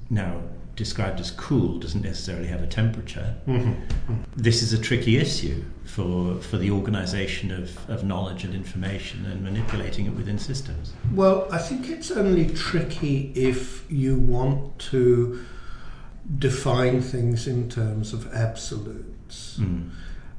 now described as cool doesn't necessarily have a temperature. Mm-hmm. Mm-hmm. This is a tricky issue for for the organisation of, of knowledge and information and manipulating it within systems. Well, I think it's only tricky if you want to define things in terms of absolutes. Mm.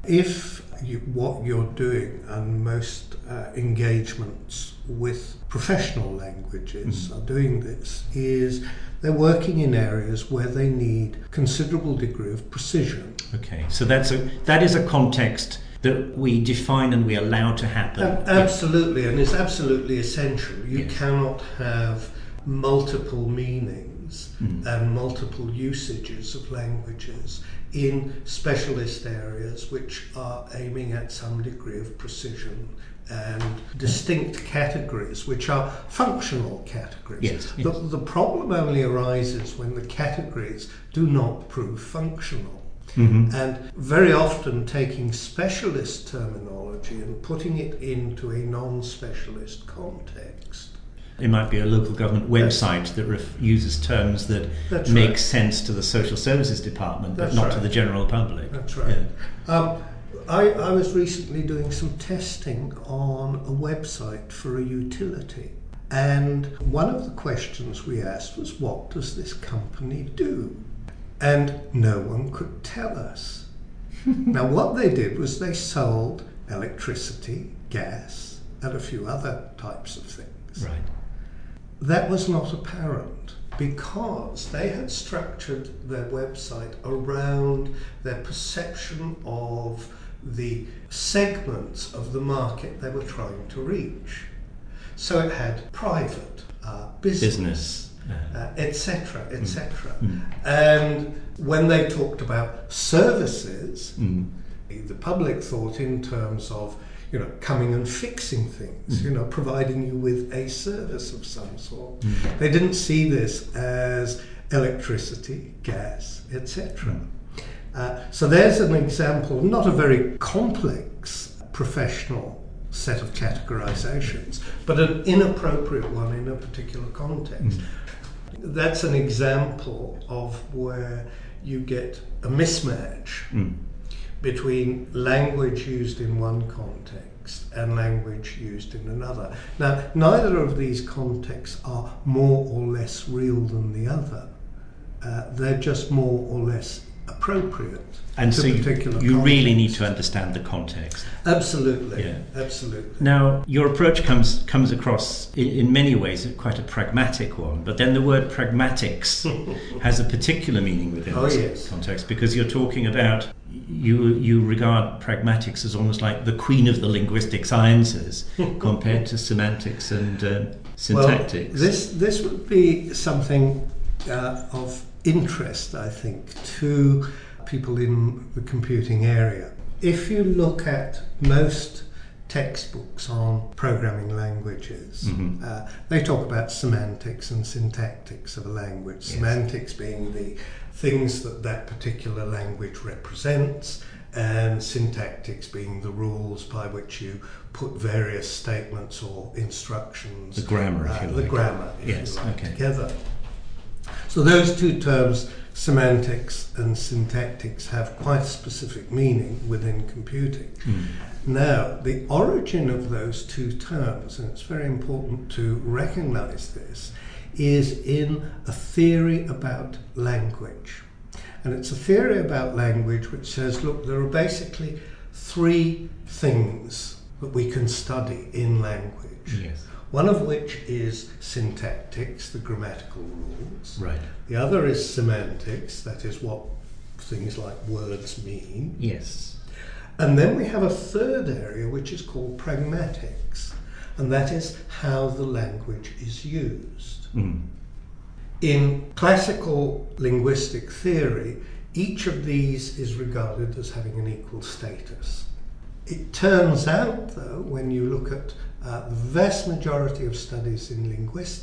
If you, what you're doing, and most uh, engagements with professional languages Mm. are doing this, is they're working in areas where they need considerable degree of precision. Okay, so that's a that is a context that we define and we allow to happen. Um, absolutely, and it's absolutely essential. You Yes. cannot have multiple meanings Mm. and multiple usages of languages in specialist areas which are aiming at some degree of precision and distinct categories which are functional categories. Yes, yes. The, the problem only arises when the categories do not prove functional. Mm-hmm. And very often taking specialist terminology and putting it into a non-specialist context. It might be a local government website that ref- uses terms that That's make right. sense to the social services department, but That's not right. to the general public. That's right. Yeah. Um, I, I was recently doing some testing on a website for a utility, and one of the questions we asked was, what does this company do? And no one could tell us. Now what they did was they sold electricity, gas, and a few other types of things. Right. That was not apparent because they had structured their website around their perception of the segments of the market they were trying to reach. So it had private, uh, business, Business. uh, et cetera, et cetera. Mm. And when they talked about services, Mm. the public thought in terms of, you know, coming and fixing things, Mm. you know, providing you with a service of some sort. Mm. They didn't see this as electricity, gas, et cetera. Mm. Uh, so there's an example, not a very complex professional set of categorizations, but an inappropriate one in a particular context. Mm. That's an example of where you get a mismatch Mm. between language used in one context and language used in another. Now, neither of these contexts are more or less real than the other. Uh, they're just more or less appropriate And to so you, particular you really need context. to understand the context. Absolutely, Yeah. absolutely. Now, your approach comes comes across in, in many ways as quite a pragmatic one, but then the word pragmatics has a particular meaning within Oh, this yes. context, because you're talking about, you you regard pragmatics as almost like the queen of the linguistic sciences compared to semantics and uh, syntactics. Well, this, this would be something uh, of interest, I think, to people in the computing area. If you look at most textbooks on programming languages, Mhm. uh, they talk about semantics and syntactics of a language. Yes. Semantics being the things that that particular language represents, and syntactics being the rules by which you put various statements or instructions, The grammar, if uh, you the like. grammar, if Yes, you like, okay. together. So those two terms, semantics and syntactics, have quite specific meaning within computing. Mm. Now, the origin of those two terms, and it's very important to recognize this, is in a theory about language. And it's a theory about language which says, look, there are basically three things that we can study in language. Yes. One of which is syntactics, the grammatical rules. Right. The other is semantics, that is what things like words mean. Yes. And then we have a third area which is called pragmatics, and that is how the language is used. Mm. In classical linguistic theory, each of these is regarded as having an equal status. It turns out, though, when you look at uh, the vast majority of studies in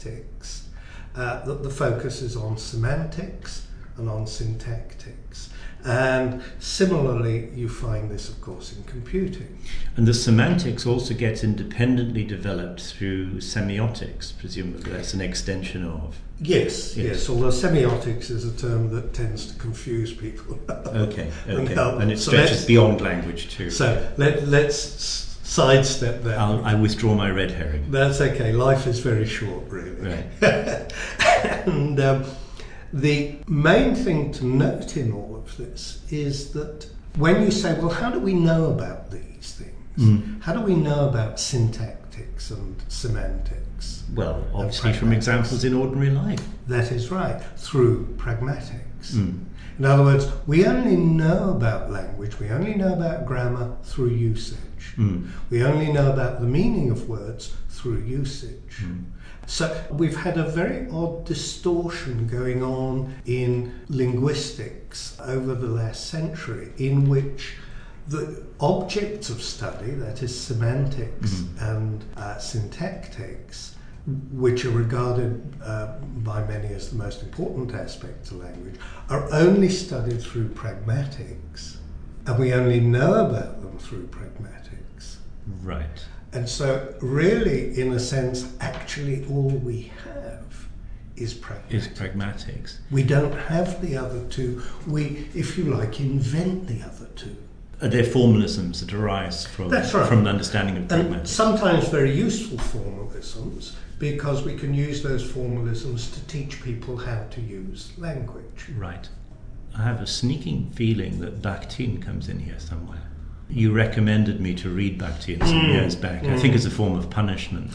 linguistics, uh, that the focus is on semantics and on syntactics. And similarly, you find this, of course, in computing. And the semantics also gets independently developed through semiotics, presumably that's an extension of. Yes, yes, yes. Although semiotics is a term that tends to confuse people. Okay, okay. and, and it so stretches beyond language too. So let, let's sidestep that. I'll, I withdraw my red herring. That's okay. Life is very short, really. Right. and um, the main thing to note in all of this is that when you say, well, how do we know about these things? Mm. How do we know about syntactics and semantics? Well, obviously from examples in ordinary life. That is right, through pragmatics. Mm. In other words, we only know about language, we only know about grammar through usage. Mm. We only know about the meaning of words through usage. Mm. So we've had a very odd distortion going on in linguistics over the last century, in which the objects of study, that is semantics mm. and uh, syntactics, which are regarded uh, by many as the most important aspects of language, are only studied through pragmatics, and we only know about them through pragmatics. Right. And so, really, in a sense, actually all we have is pragmatics. Is pragmatics. We don't have the other two. We, if you like, invent the other two. Are there formalisms that arise from, That's right. from an understanding of pragmatics? And sometimes very useful formalisms, because we can use those formalisms to teach people how to use language. Right. I have a sneaking feeling that Bakhtin comes in here somewhere. You recommended me to read Bakhtin some Mm. years back, Mm. I think as a form of punishment.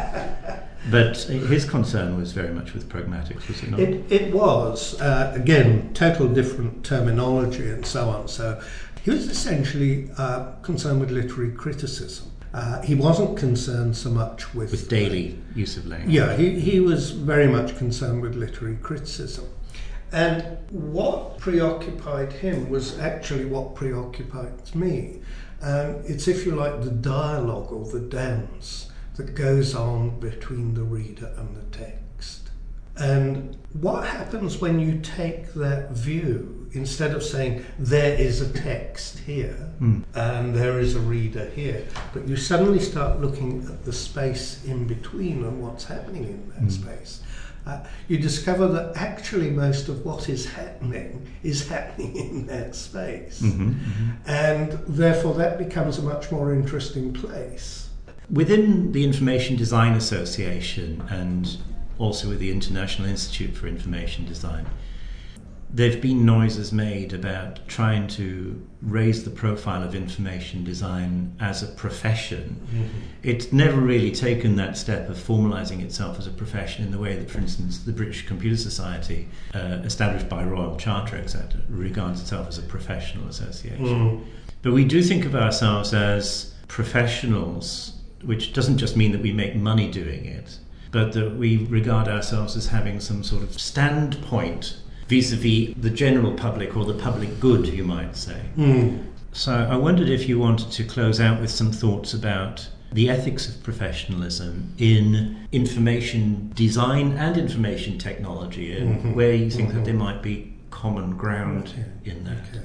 But his concern was very much with pragmatics, was it not? It, it was, uh, again, total different terminology and so on. So he was essentially uh, concerned with literary criticism. Uh, he wasn't concerned so much with... With daily use of language. Yeah, he, he was very much concerned with literary criticism. And what preoccupied him was actually what preoccupied me. Um, it's, if you like, the dialogue or the dance that goes on between the reader and the text. And what happens when you take that view, instead of saying there is a text here mm. and there is a reader here, but you suddenly start looking at the space in between and what's happening in that mm. space. Uh, you discover that actually most of what is happening is happening in that space. Mm-hmm, mm-hmm. And therefore that becomes a much more interesting place. Within the Information Design Association and also with the International Institute for Information Design, there have been noises made about trying to raise the profile of information design as a profession. Mm-hmm. It's never really taken that step of formalising itself as a profession in the way that, for instance, the British Computer Society, uh, established by Royal Charter, et cetera, regards itself as a professional association. Mm. But we do think of ourselves as professionals, which doesn't just mean that we make money doing it, but that we regard ourselves as having some sort of standpoint vis-a-vis the general public or the public good, you might say. Mm. So I wondered if you wanted to close out with some thoughts about the ethics of professionalism in information design and information technology, and mm-hmm. where you think mm-hmm. that there might be common ground okay. in that. Okay.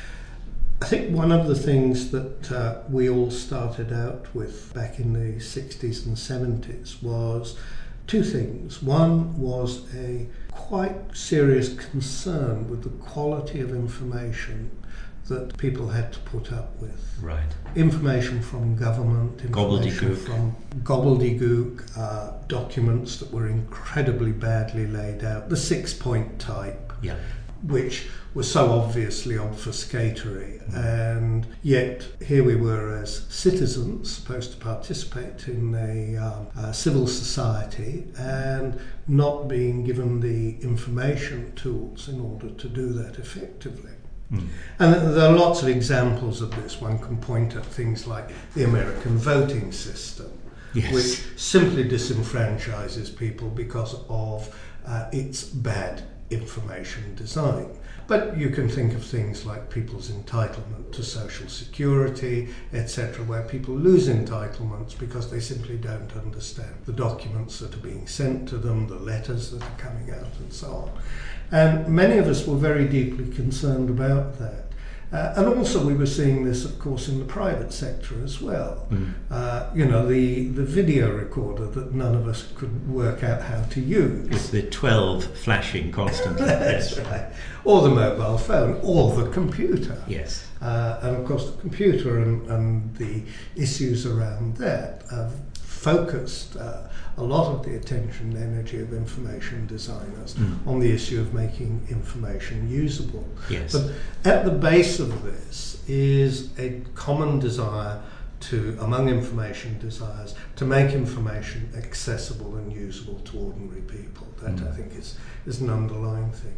I think one of the things that uh, we all started out with back in the sixties and seventies was two things. One was a quite serious concern with the quality of information that people had to put up with. Right. Information from government, information Gobbledygook. from gobbledygook, uh, documents that were incredibly badly laid out, the six-point type. Yeah. Which was so obviously obfuscatory, and yet here we were as citizens supposed to participate in a, um, a civil society and not being given the information tools in order to do that effectively. Mm. And there are lots of examples of this. One can point at things like the American voting system, yes. which simply disenfranchises people because of uh, its bad information design. But you can think of things like people's entitlement to social security, et cetera, where people lose entitlements because they simply don't understand the documents that are being sent to them, the letters that are coming out, and so on. And many of us were very deeply concerned about that. Uh, and also we were seeing this, of course, in the private sector as well. Mm. Uh, you know, the, the video recorder that none of us could work out how to use. With the twelve flashing constantly. That's right. Or the mobile phone, or the computer. Yes. Uh, and of course the computer and, and the issues around that have focused uh, a lot of the attention and energy of information designers mm. on the issue of making information usable. Yes. But at the base of this is a common desire to, among information designers, to make information accessible and usable to ordinary people. That mm. I think is, is an underlying thing.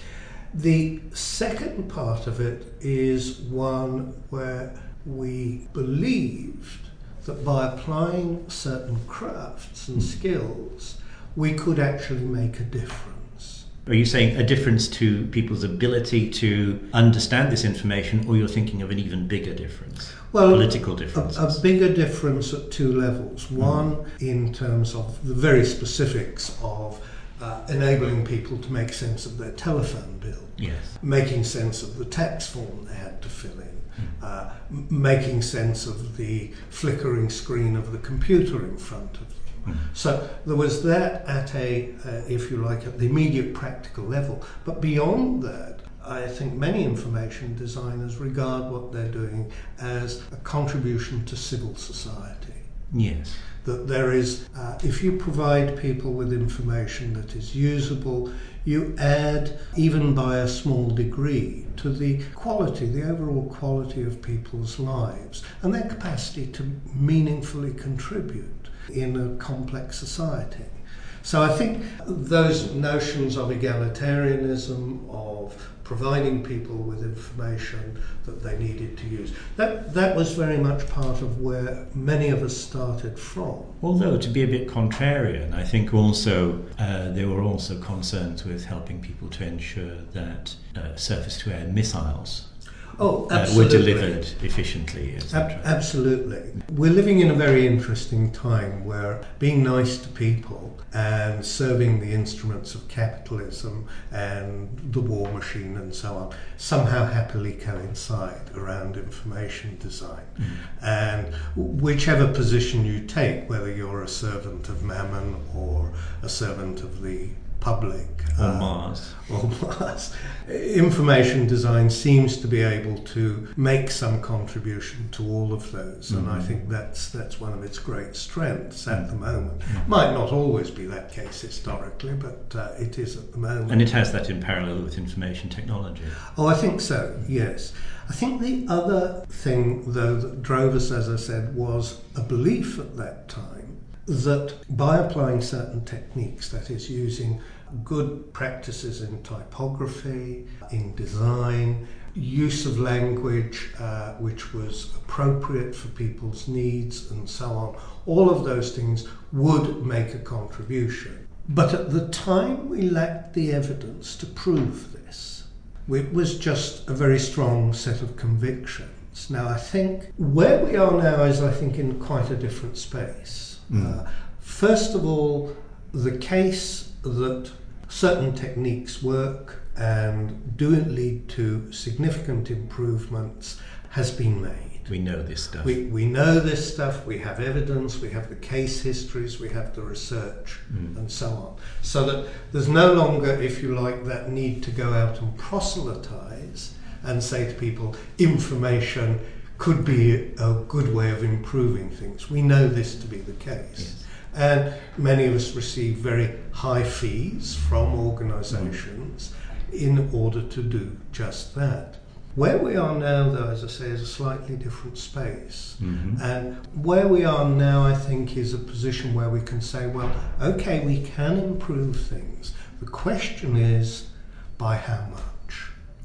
The second part of it is one where we believed that by applying certain crafts and skills, we could actually make a difference. Are you saying a difference to people's ability to understand this information, or you're thinking of an even bigger difference? Well, political differences. A, a bigger difference at two levels. One, mm. in terms of the very specifics of uh, enabling people to make sense of their telephone bill, yes. making sense of the tax form they had to fill in, Uh, m- making sense of the flickering screen of the computer in front of them. Mm. So there was that at a, uh, if you like, at the immediate practical level. But beyond that, I think many information designers regard what they're doing as a contribution to civil society. Yes. That there is, uh, if you provide people with information that is usable, you add, even by a small degree, to the quality, the overall quality of people's lives and their capacity to meaningfully contribute in a complex society. So I think those notions of egalitarianism, of providing people with information that they needed to use, that that was very much part of where many of us started from. Although, to be a bit contrarian, I think also uh, there were also concerns with helping people to ensure that uh, surface-to-air missiles Oh, uh, were delivered efficiently, et cetera. Ab- absolutely. We're living in a very interesting time where being nice to people and serving the instruments of capitalism and the war machine and so on somehow happily coincide around information design. Mm. And whichever position you take, whether you're a servant of Mammon or a servant of the public or uh, Mars or Mars, information design seems to be able to make some contribution to all of those, mm-hmm. and I think that's that's one of its great strengths at the moment. Mm-hmm. Might not always be that case historically, but uh, it is at the moment. And it has that in parallel with information technology. Oh, I think so, yes. I think the other thing, though, that drove us, as I said, was a belief at that time that by applying certain techniques, that is using good practices in typography, in design, use of language uh, which was appropriate for people's needs and so on, all of those things would make a contribution. But at the time we lacked the evidence to prove this. It was just a very strong set of convictions. Now I think where we are now is, I think, in quite a different space. Mm. Uh, first of all, the case that certain techniques work and do lead to significant improvements has been made. We know this stuff. We, we know this stuff, we have evidence, we have the case histories, we have the research, mm. and so on. So that there's no longer, if you like, that need to go out and proselytize and say to people, information could be a good way of improving things. We know this to be the case. Yes. And many of us receive very high fees from organisations mm. in order to do just that. Where we are now, though, as I say, is a slightly different space. Mm-hmm. And where we are now, I think, is a position where we can say, well, okay, we can improve things. The question is, by how much?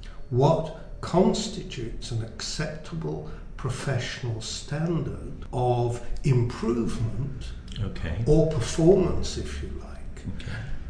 What constitutes an acceptable professional standard of improvement okay. or performance, if you like. Okay.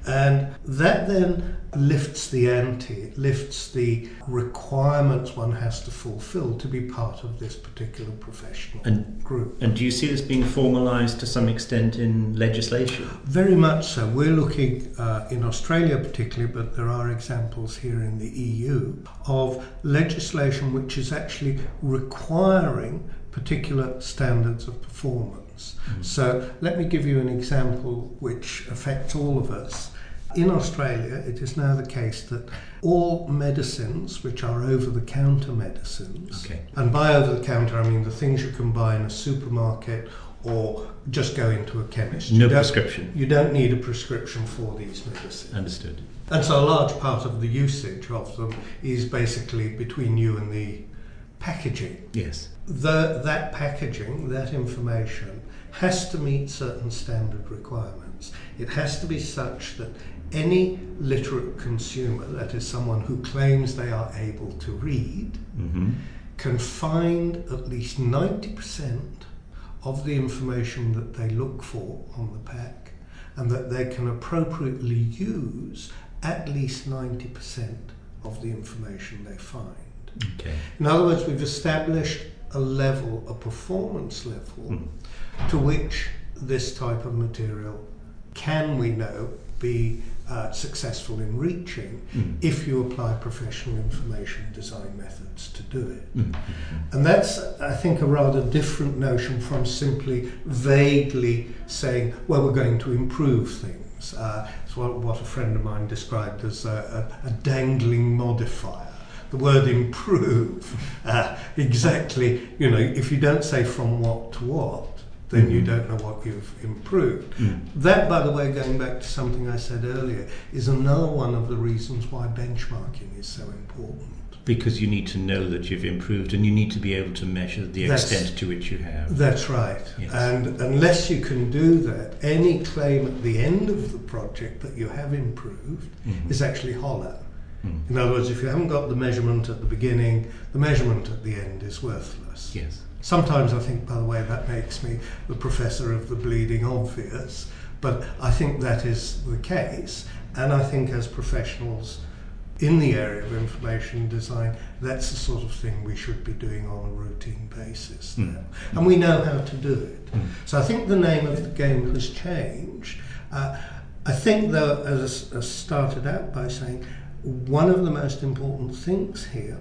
And that then lifts the ante, it lifts the requirements one has to fulfill to be part of this particular professional and, group. And do you see this being formalised to some extent in legislation? Very much so. We're looking uh, in Australia particularly, but there are examples here in the E U, of legislation which is actually requiring particular standards of performance. Mm-hmm. So let me give you an example which affects all of us. In Australia, it is now the case that all medicines which are over-the-counter medicines, okay. and by over-the-counter I mean the things you can buy in a supermarket or just go into a chemist. No you prescription. You don't need a prescription for these medicines. Understood. And so a large part of the usage of them is basically between you and the packaging. Yes. The, that packaging, that information, has to meet certain standard requirements. It has to be such that any literate consumer, that is someone who claims they are able to read, mm-hmm. can find at least ninety percent of the information that they look for on the pack, and that they can appropriately use at least ninety percent of the information they find. Okay. In other words, we've established a level, a performance level, mm. to which this type of material can, we know, be uh, successful in reaching mm. if you apply professional information design methods to do it. Mm. And that's, I think, a rather different notion from simply vaguely saying, well, we're going to improve things. Uh, it's what, what a friend of mine described as a, a, a dangling modifier. The word improve, uh, exactly, you know, if you don't say from what to what, then you don't know what you've improved. Mm. That, by the way, going back to something I said earlier, is another one of the reasons why benchmarking is so important. Because you need to know that you've improved, and you need to be able to measure the that's, extent to which you have. That's right. Yes. And unless you can do that, any claim at the end of the project that you have improved mm-hmm. is actually hollow. Mm. In other words, if you haven't got the measurement at the beginning, the measurement at the end is worthless. Yes. Sometimes I think, by the way, that makes me the professor of the bleeding obvious, but I think that is the case, and I think as professionals in the area of information design, that's the sort of thing we should be doing on a routine basis mm. now. And we know how to do it. Mm. So I think the name of the game has changed. Uh, I think, though, as I started out by saying, one of the most important things here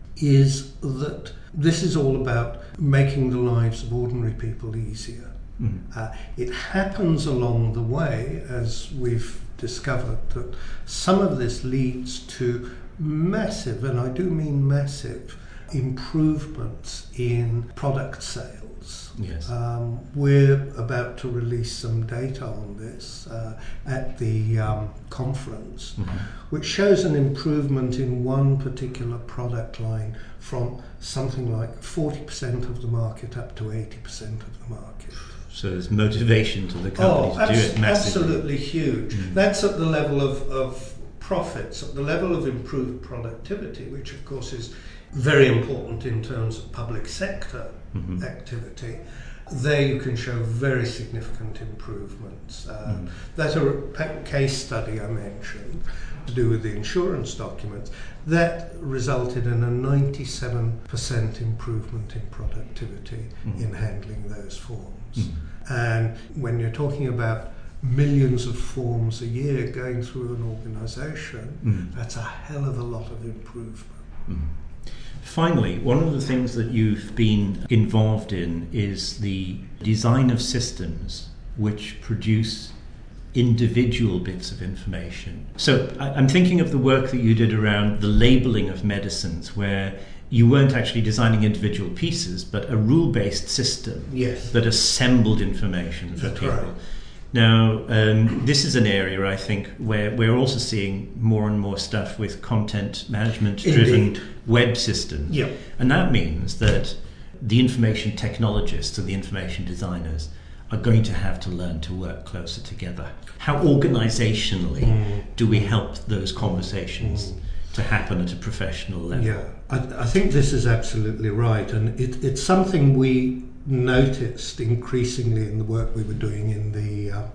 is that this is all about making the lives of ordinary people easier. Mm. Uh, it happens along the way, as we've discovered, that some of this leads to massive, and I do mean massive, improvements in product sales. Yes. Um, we're about to release some data on this uh, at the um, conference, mm-hmm. which shows an improvement in one particular product line from something like forty percent of the market up to eighty percent of the market. So there's motivation to the company oh, to abs- do it massively. Absolutely huge. Mm. That's at the level of, of profits, at the level of improved productivity, which of course is very important in terms of public sector mm-hmm. activity. There you can show very significant improvements. Uh, mm. That a case study I mentioned to do with the insurance documents, that resulted in a ninety-seven percent improvement in productivity mm. in handling those forms. Mm. And when you're talking about millions of forms a year going through an organisation, mm. that's a hell of a lot of improvement. Mm. Finally, one of the things that you've been involved in is the design of systems which produce individual bits of information. So I'm thinking of the work that you did around the labeling of medicines, where you weren't actually designing individual pieces, but a rule-based system yes. that assembled information for That's people. Right. Now, um, this is an area, I think, where we're also seeing more and more stuff with content management-driven web systems. Yep. And that means that the information technologists and the information designers are going to have to learn to work closer together. How organisationally mm. do we help those conversations mm. to happen at a professional level? Yeah, I, I think this is absolutely right, and it, it's something we noticed increasingly in the work we were doing in the uh,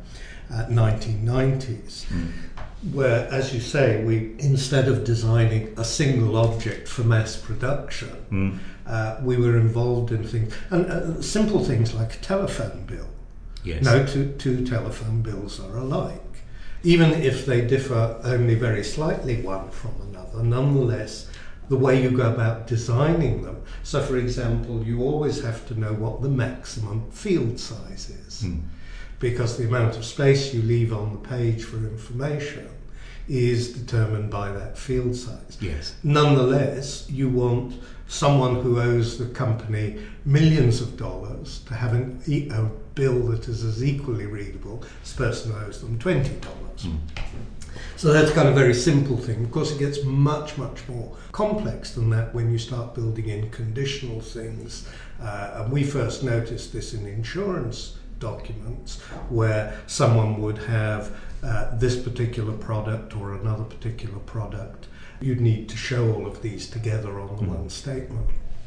uh, nineteen nineties. Mm. Where, as you say, we, instead of designing a single object for mass production, Mm. uh, we were involved in things, and uh, simple things like a telephone bill. Yes. No two, two telephone bills are alike. Even if they differ only very slightly one from another, nonetheless, the way you go about designing them. So, for example, you always have to know what the maximum field size is. Mm. Because the amount of space you leave on the page for information is determined by that field size. Yes. Nonetheless, you want someone who owes the company millions of dollars to have an e- a bill that is as equally readable as the person who owes them twenty dollars. Mm. So that's kind of a very simple thing. Of course, it gets much, much more complex than that when you start building in conditional things. Uh, and we first noticed this in insurance documents, where someone would have uh, this particular product or another particular product. You'd need to show all of these together on the mm. one statement.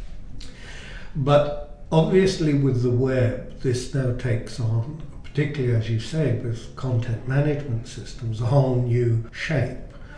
But obviously with the web, this now takes on, particularly as you say, with content management systems, a whole new shape,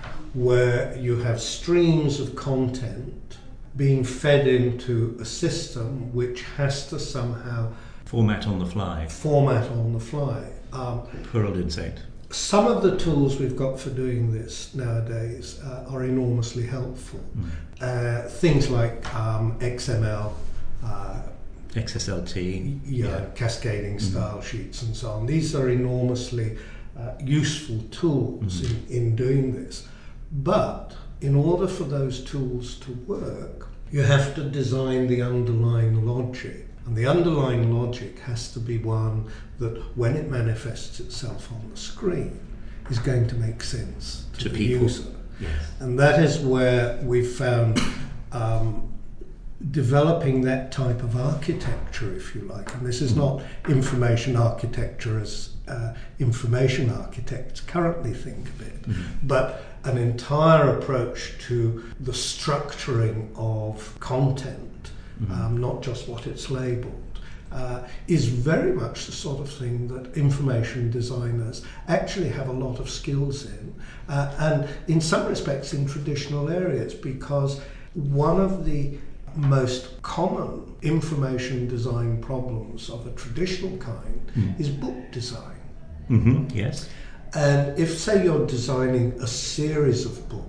where you have streams of content being fed into a system which has to somehow Format on the fly. Format on the fly. Um, Poor old insect. Some of the tools we've got for doing this nowadays uh, are enormously helpful. Mm. Uh, things like um, X M L, uh, X S L T, yeah, yeah. cascading mm. style sheets and so on. These are enormously uh, useful tools mm. in, in doing this. But in order for those tools to work, you have to design the underlying logic. And the underlying logic has to be one that, when it manifests itself on the screen, is going to make sense to, to the people. user. Yes. And that is where we've found um, developing that type of architecture, if you like. And this is mm. not information architecture as uh, information architects currently think of it, mm. but an entire approach to the structuring of content. Mm-hmm. Um, not just what it's labelled, uh, is very much the sort of thing that information designers actually have a lot of skills in, uh, and in some respects in traditional areas, because one of the most common information design problems of a traditional kind mm. is book design. Mm-hmm. Yes. And if, say, you're designing a series of books,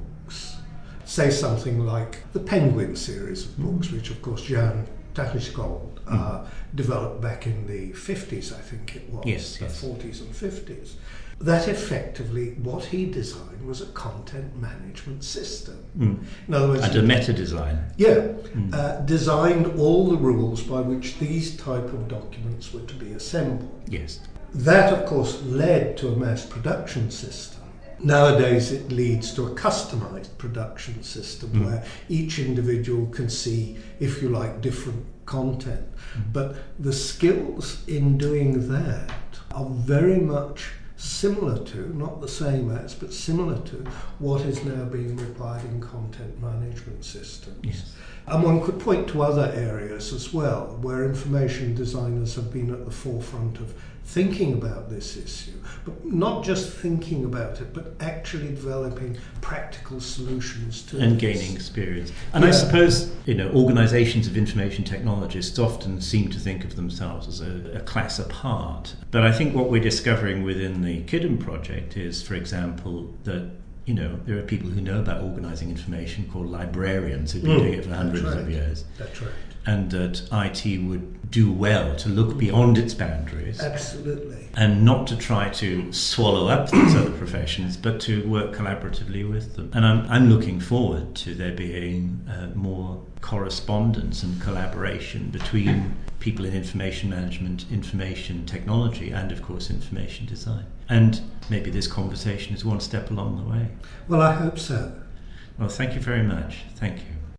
say something like the Penguin series of books, which of course Jan Tachiskold uh, mm. developed back in the fifties, I think it was, yes, the yes. forties and fifties. That effectively, what he designed was a content management system. Mm. In other words, and a meta design. Yeah, mm. uh, designed all the rules by which these type of documents were to be assembled. Yes. That, of course, led to a mass production system. Nowadays it leads to a customized production system mm. where each individual can see, if you like, different content. Mm. But the skills in doing that are very much similar to, not the same as, but similar to what is now being required in content management systems. Yes. And one could point to other areas as well, where information designers have been at the forefront of thinking about this issue, but not just thinking about it, but actually developing practical solutions to it. And gaining experience. And yeah. I suppose, you know, organisations of information technologists often seem to think of themselves as a, a class apart. But I think what we're discovering within the Kidden project is, for example, that you know, there are people who know about organising information called librarians who've been mm, doing it for hundreds right. of years. That's right. And that I T would do well to look beyond its boundaries. Absolutely. And not to try to swallow up these other professions, but to work collaboratively with them. And I'm, I'm looking forward to there being uh, more correspondence and collaboration between people in information management, information technology, and of course information design. And maybe this conversation is one step along the way. Well, I hope so. Well, thank you very much. Thank you.